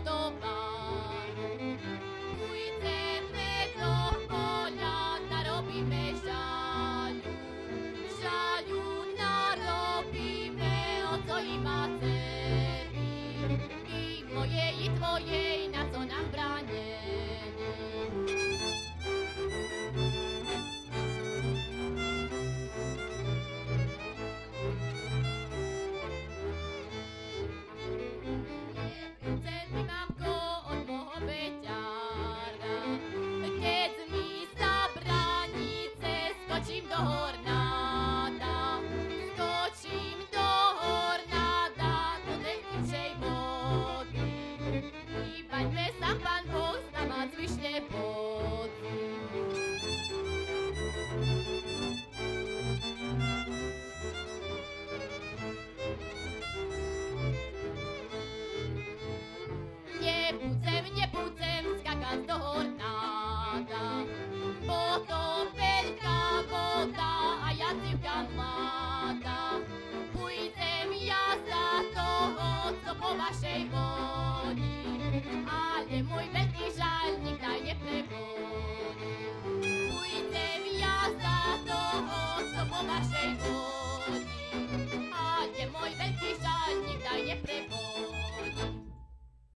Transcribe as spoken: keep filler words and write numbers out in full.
tovar. Pójdeme do pola, narobíme žaľu. Žaľu narobíme oco i materi. I mojej, i tvojej, na co nám bránili. Do hornáda, skočím do hornáda, do tekúcej vody. Ibaňme sa, Pán Boh, s nama zvyšne poci. Nebudem, nebudem skakať do hornáda, bo to veľká voda a ja cívka mladá. Pôjdem ja za toho, co po vašej vodi, ale môj